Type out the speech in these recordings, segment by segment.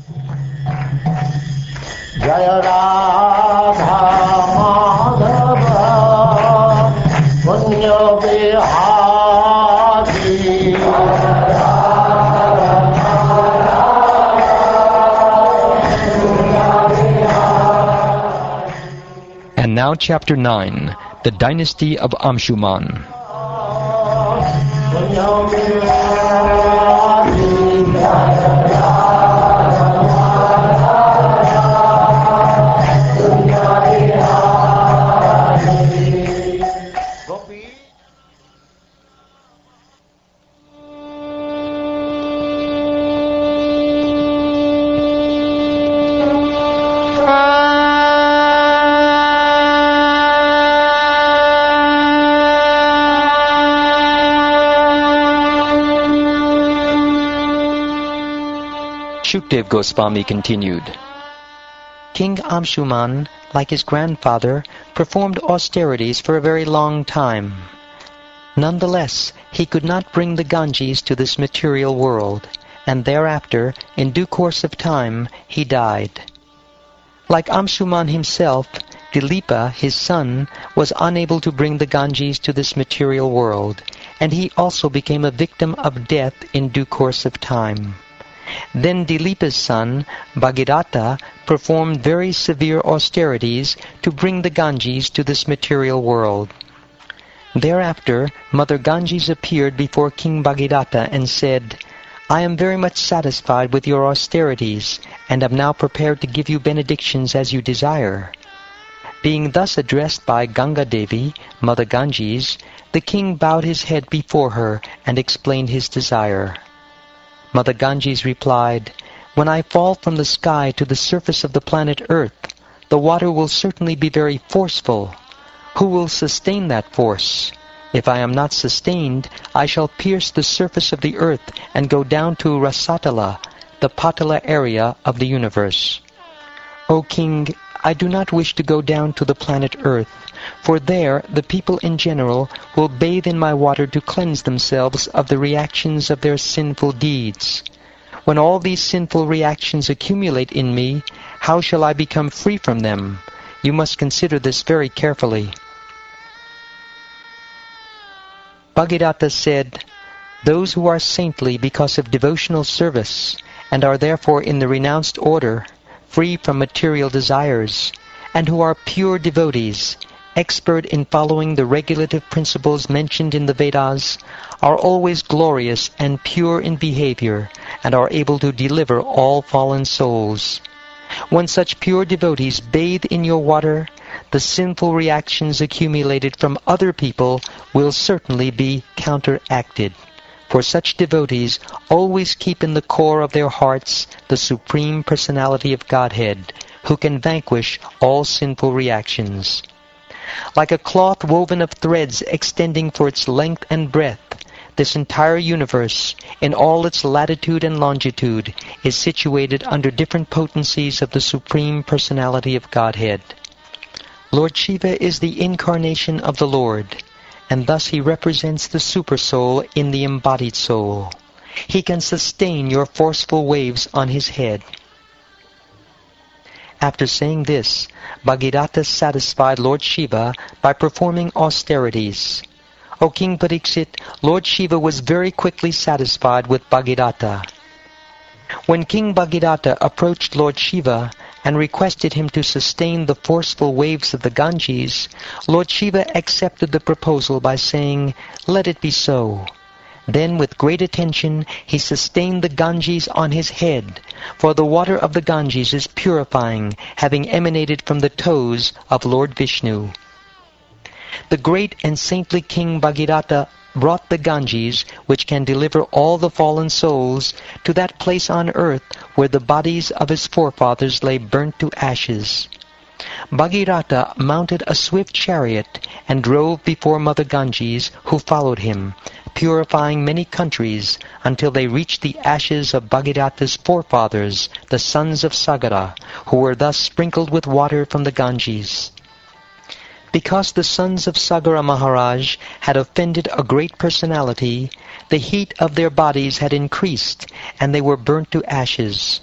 Jaya Radha Madhava Punya Vihari. And now chapter 9, the dynasty of Amshuman. Shukdev Goswami continued. King Amshuman, like his grandfather, performed austerities for a very long time. Nonetheless, he could not bring the Ganges to this material world, and thereafter, in due course of time, he died. Like Amshuman himself, Dilipa, his son, was unable to bring the Ganges to this material world, and he also became a victim of death in due course of time. Then Dilipa's son, Bhagirath, performed very severe austerities to bring the Ganges to this material world. Thereafter, Mother Ganges appeared before King Bhagirath and said, I am very much satisfied with your austerities, and am now prepared to give you benedictions as you desire. Being thus addressed by Ganga Devi, Mother Ganges, the king bowed his head before her and explained his desire. Mother Ganges replied, When I fall from the sky to the surface of the planet Earth, the water will certainly be very forceful. Who will sustain that force? If I am not sustained, I shall pierce the surface of the earth and go down to Rasatala, the Patala area of the universe. O King, I do not wish to go down to the planet Earth, for there the people in general will bathe in my water to cleanse themselves of the reactions of their sinful deeds. When all these sinful reactions accumulate in me, how shall I become free from them? You must consider this very carefully. Bhagirath said, Those who are saintly because of devotional service, and are therefore in the renounced order, free from material desires, and who are pure devotees, expert in following the regulative principles mentioned in the Vedas, are always glorious and pure in behavior, and are able to deliver all fallen souls. When such pure devotees bathe in your water, the sinful reactions accumulated from other people will certainly be counteracted. For such devotees always keep in the core of their hearts the Supreme Personality of Godhead, who can vanquish all sinful reactions. Like a cloth woven of threads extending for its length and breadth, this entire universe, in all its latitude and longitude, is situated under different potencies of the Supreme Personality of Godhead. Lord Shiva is the incarnation of the Lord, and thus he represents the Supersoul in the embodied soul. He can sustain your forceful waves on his head. After saying this, Bhagirath satisfied Lord Shiva by performing austerities. O King Pariksit, Lord Shiva was very quickly satisfied with Bhagirath. When King Bhagirath approached Lord Shiva and requested him to sustain the forceful waves of the Ganges, Lord Shiva accepted the proposal by saying, "Let it be so." Then with great attention he sustained the Ganges on his head, for the water of the Ganges is purifying, having emanated from the toes of Lord Vishnu. The great and saintly King Bhagirath brought the Ganges, which can deliver all the fallen souls, to that place on earth where the bodies of his forefathers lay burnt to ashes. Bhagirath mounted a swift chariot and drove before Mother Ganges, who followed him, purifying many countries until they reached the ashes of Bhagirath's forefathers, the sons of Sagara, who were thus sprinkled with water from the Ganges. Because the sons of Sagara Maharaj had offended a great personality, the heat of their bodies had increased, and they were burnt to ashes.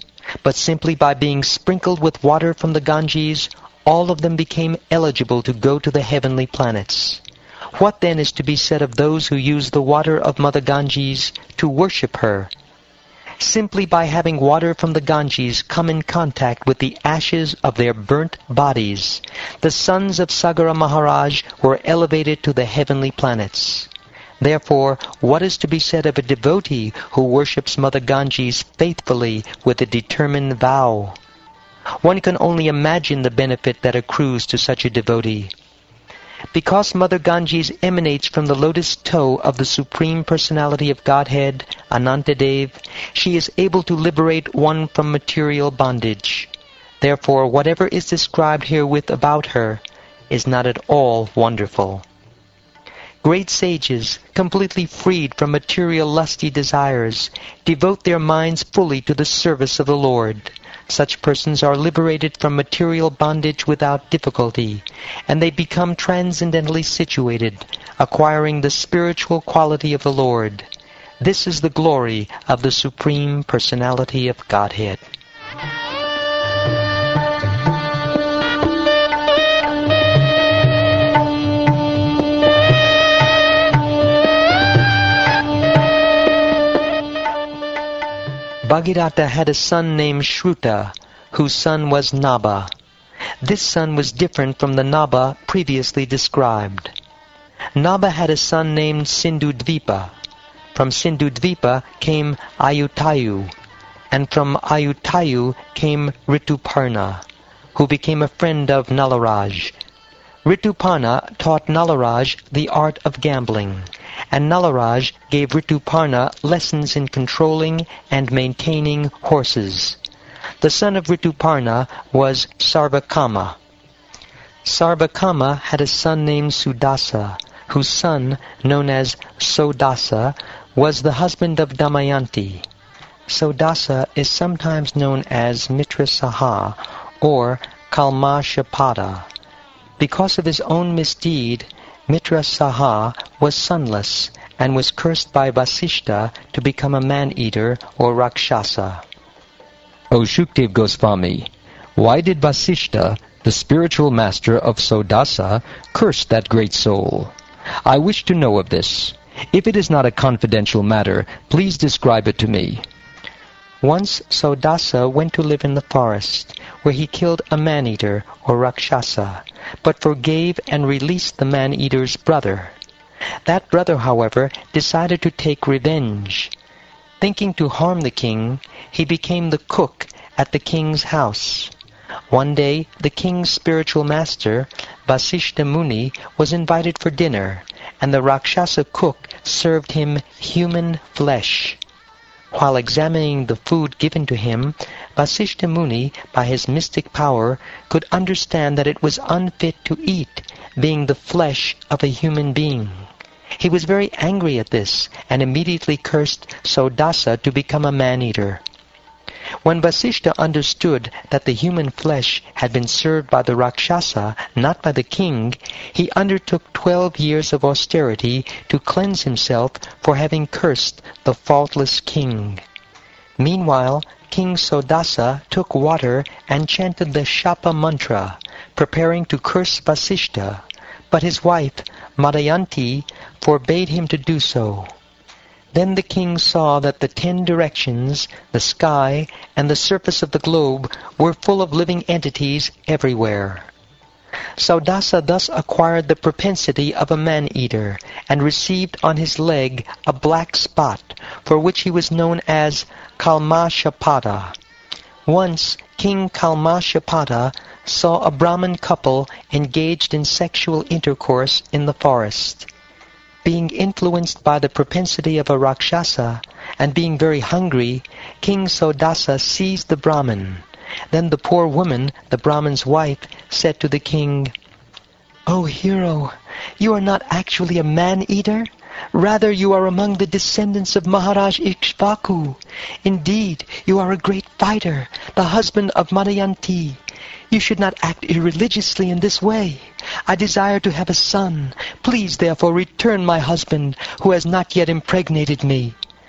but simply by being sprinkled with water from the Ganges, all of them became eligible to go to the heavenly planets. What then is to be said of those who use the water of Mother Ganges to worship her? Simply by having water from the Ganges come in contact with the ashes of their burnt bodies, the sons of Sagara Maharaj were elevated to the heavenly planets. Therefore, what is to be said of a devotee who worships Mother Ganges faithfully with a determined vow? One can only imagine the benefit that accrues to such a devotee. Because Mother Ganges emanates from the lotus toe of the Supreme Personality of Godhead, Anantadev, she is able to liberate one from material bondage. Therefore, whatever is described herewith about her is not at all wonderful. Great sages, completely freed from material lusty desires, devote their minds fully to the service of the Lord. Such persons are liberated from material bondage without difficulty, and they become transcendently situated, acquiring the spiritual quality of the Lord. This is the glory of the Supreme Personality of Godhead. Bhagirath had a son named Shruta, whose son was Nabha. This son was different from the Nabha previously described. Nabha had a son named Sindhudvipa. From Sindhudvipa came Ayutayu, and from Ayutayu came Rituparna, who became a friend of Nalaraj. Rituparna taught Nalaraj the art of gambling, and Nalaraj gave Rituparna lessons in controlling and maintaining horses. The son of Rituparna was Sarvakama. Sarvakama had a son named Sudasa, whose son, known as Sodasa, was the husband of Damayanti. Sodasa is sometimes known as Mitrasaha or Kalmashapada. Because of his own misdeed, Mitrasaha was sonless and was cursed by Vasishta to become a man-eater or Rakshasa. O Shukdev Goswami, why did Vasishta, the spiritual master of Sodasa, curse that great soul? I wish to know of this. If it is not a confidential matter, please describe it to me. Once Sodasa went to live in the forest, where he killed a man-eater or Rakshasa, but forgave and released the man-eater's brother. That brother, however, decided to take revenge. Thinking to harm the king, he became the cook at the king's house. One day, the king's spiritual master, Vasishta Muni, was invited for dinner, and the Rakshasa cook served him human flesh. While examining the food given to him, Vasishta Muni, by his mystic power, could understand that it was unfit to eat, being the flesh of a human being. He was very angry at this, and immediately cursed Sodasa to become a man-eater. When Vasishta understood that the human flesh had been served by the Rakshasa, not by the king, he undertook 12 years of austerity to cleanse himself for having cursed the faultless king. Meanwhile, King Sodasa took water and chanted the Shapa mantra, preparing to curse Vasishta, but his wife, Madhayanti, forbade him to do so. Then the king saw that the 10 directions, the sky, and the surface of the globe were full of living entities everywhere. Sodasa thus acquired the propensity of a man-eater, and received on his leg a black spot, for which he was known as Kalmashapada. Once, King Kalmashapada saw a Brahmin couple engaged in sexual intercourse in the forest. Being influenced by the propensity of a Rakshasa, and being very hungry, King Sodasa seized the Brahmin. Then the poor woman, the Brahmin's wife, said to the king, "O hero, you are not actually a man-eater. Rather, you are among the descendants of Maharaj Ikshvaku. Indeed, you are a great fighter, the husband of Madhayanti. You should not act irreligiously in this way. I desire to have a son. Please, therefore, return my husband, who has not yet impregnated me."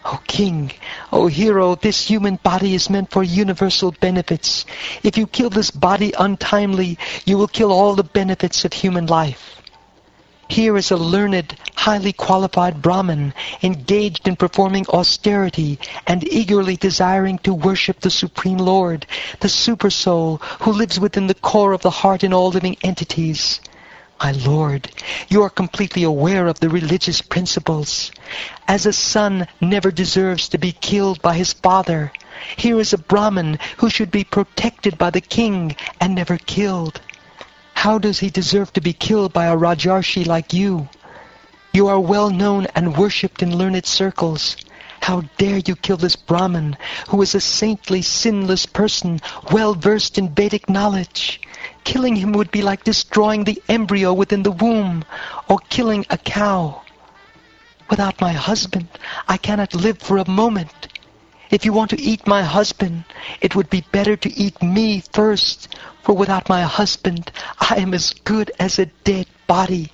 O king, O hero, this human body is meant for universal benefits. If you kill this body untimely, you will kill all the benefits of human life. Here is a learned, highly qualified Brahmin, engaged in performing austerity and eagerly desiring to worship the Supreme Lord, the Super Soul, who lives within the core of the heart in all living entities. My Lord, you are completely aware of the religious principles. As a son never deserves to be killed by his father, here is a Brahmin who should be protected by the king and never killed. How does he deserve to be killed by a Rajarshi like you? You are well known and worshipped in learned circles. How dare you kill this Brahmin, who is a saintly, sinless person, well versed in Vedic knowledge? Killing him would be like destroying the embryo within the womb, or killing a cow. Without my husband, I cannot live for a moment. If you want to eat my husband, it would be better to eat me first, for without my husband, I am as good as a dead body.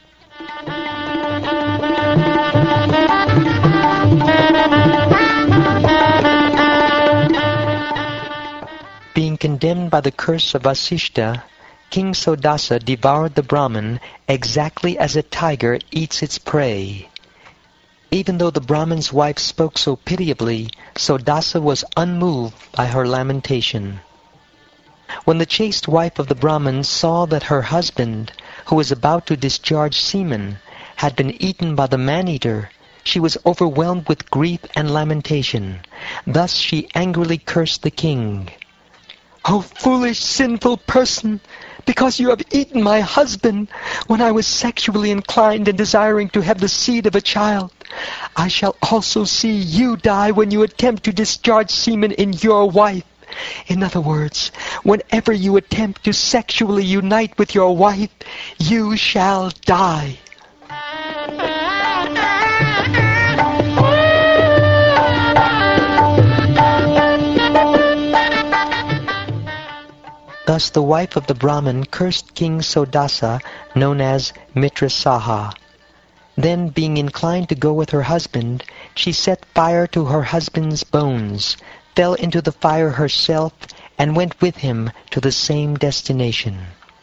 Being condemned by the curse of Vasishta, King Sodasa devoured the Brahmin exactly as a tiger eats its prey. Even though the Brahmin's wife spoke so pitiably, Sodasa was unmoved by her lamentation. When the chaste wife of the Brahmin saw that her husband, who was about to discharge semen, had been eaten by the man-eater, she was overwhelmed with grief and lamentation. Thus she angrily cursed the king. "O foolish, sinful person! Because you have eaten my husband when I was sexually inclined and desiring to have the seed of a child, I shall also see you die when you attempt to discharge semen in your wife. In other words, whenever you attempt to sexually unite with your wife, you shall die." Thus the wife of the Brahmin cursed King Sodasa, known as Mitrasaha. Then, being inclined to go with her husband, she set fire to her husband's bones, fell into the fire herself, and went with him to the same destination.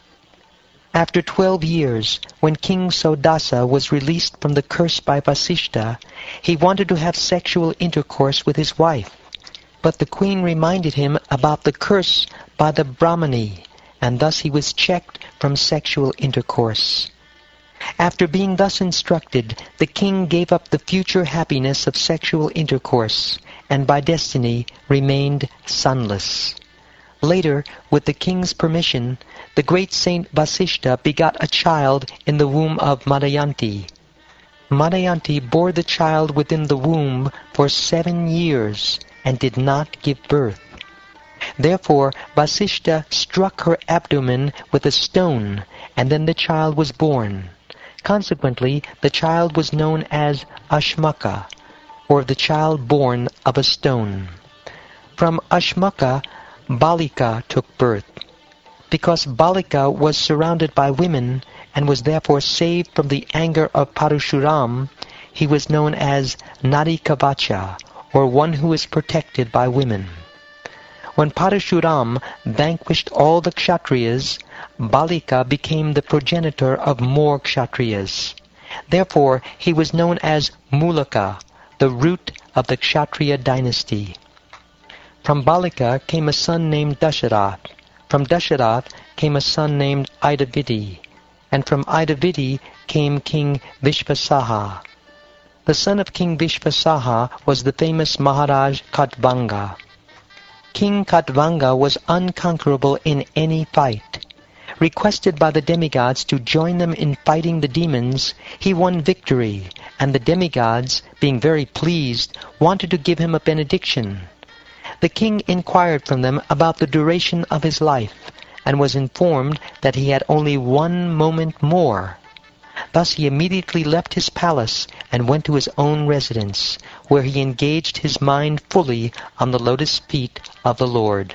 After 12 years, when King Sodasa was released from the curse by Vasishta, he wanted to have sexual intercourse with his wife. But the queen reminded him about the curse by the Brahmani, and thus he was checked from sexual intercourse. After being thus instructed, the king gave up the future happiness of sexual intercourse, and by destiny remained sonless. Later, with the king's permission, the great saint Vasishta begot a child in the womb of Madhyanti. Madhyanti bore the child within the womb for 7 years, and did not give birth. Therefore Vasishta struck her abdomen with a stone, and then the child was born. Consequently, the child was known as Ashmaka, or the child born of a stone. From Ashmaka, Balika took birth. Because Balika was surrounded by women, and was therefore saved from the anger of Parashuram, he was known as Narikavacha, or one who is protected by women. When Parashuram vanquished all the Kshatriyas, Balika became the progenitor of more Kshatriyas. Therefore he was known as Mulaka, the root of the Kshatriya dynasty. From Balika came a son named Dasharath. From Dasharath came a son named Idavidi. And from Idavidi came King Vishvasaha. The son of King Vishvasaha was the famous Maharaj Katvanga. King Katvanga was unconquerable in any fight. Requested by the demigods to join them in fighting the demons, he won victory, and the demigods, being very pleased, wanted to give him a benediction. The king inquired from them about the duration of his life, and was informed that he had only 1 moment more. Thus he immediately left his palace and went to his own residence, where he engaged his mind fully on the lotus feet of the Lord.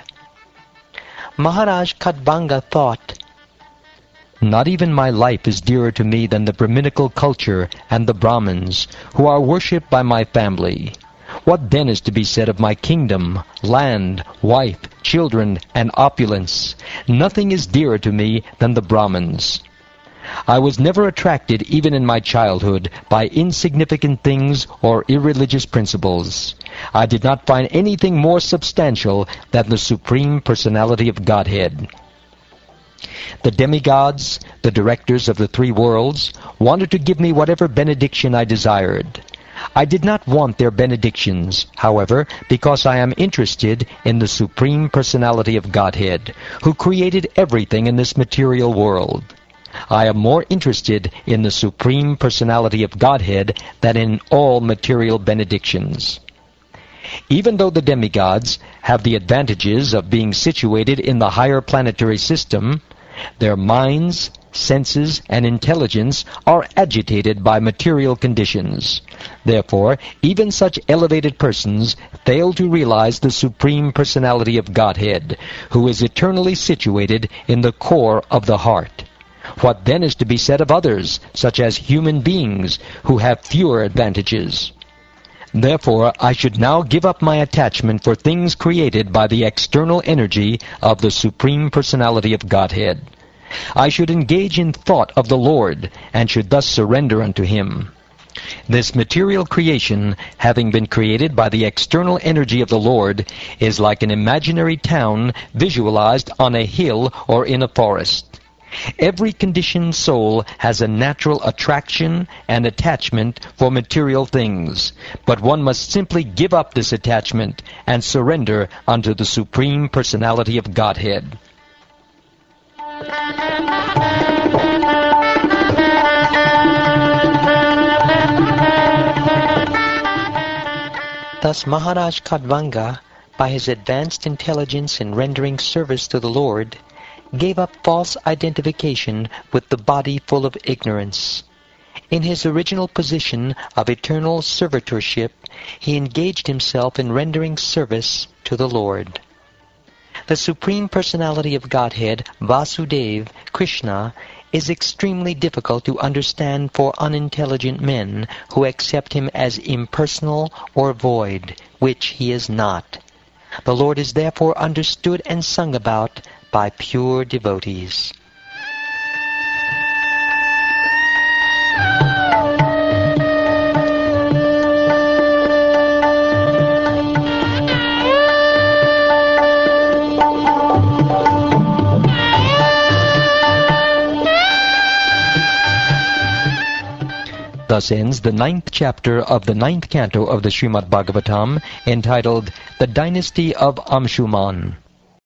Maharaj Katvanga thought, "Not even my life is dearer to me than the Brahminical culture and the Brahmins, who are worshipped by my family. What then is to be said of my kingdom, land, wife, children, and opulence? Nothing is dearer to me than the Brahmins. I was never attracted, even in my childhood, by insignificant things or irreligious principles. I did not find anything more substantial than the Supreme Personality of Godhead. The demigods, the directors of the three worlds, wanted to give me whatever benediction I desired. I did not want their benedictions, however, because I am interested in the Supreme Personality of Godhead, who created everything in this material world. I am more interested in the Supreme Personality of Godhead than in all material benedictions. Even though the demigods have the advantages of being situated in the higher planetary system, their minds, senses, and intelligence are agitated by material conditions. Therefore, even such elevated persons fail to realize the Supreme Personality of Godhead, who is eternally situated in the core of the heart. What then is to be said of others, such as human beings, who have fewer advantages? Therefore, I should now give up my attachment for things created by the external energy of the Supreme Personality of Godhead. I should engage in thought of the Lord, and should thus surrender unto Him. This material creation, having been created by the external energy of the Lord, is like an imaginary town visualized on a hill or in a forest. Every conditioned soul has a natural attraction and attachment for material things, but one must simply give up this attachment and surrender unto the Supreme Personality of Godhead. Thus Maharaj Khatvanga, by his advanced intelligence in rendering service to the Lord, gave up false identification with the body full of ignorance. In his original position of eternal servitorship, he engaged himself in rendering service to the Lord. The Supreme Personality of Godhead, Vasudeva, Krishna, is extremely difficult to understand for unintelligent men who accept him as impersonal or void, which he is not. The Lord is therefore understood and sung about by pure devotees. Thus ends the 9th chapter of the 9th canto of the Srimad Bhagavatam, entitled The Dynasty of Amshuman.